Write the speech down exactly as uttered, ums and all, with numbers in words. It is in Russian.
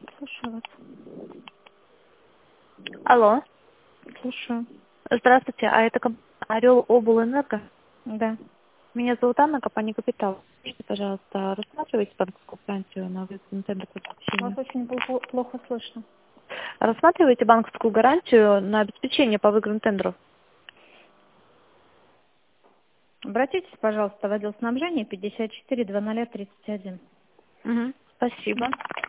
Слушаю вас. Алло. Слушаю. Здравствуйте, а это комп- Орел Облэнерго? Да. Меня зовут Анна, компания Капитал. Скажите, пожалуйста, рассматриваете банковскую гарантию на выгодный тендер по Вас обеспечению? очень плохо, плохо слышно. Рассматриваете банковскую гарантию на обеспечение по выигранному тендеру? Обратитесь, пожалуйста, в отдел снабжения пятьдесят четыре двадцать тридцать один. Угу. Спасибо.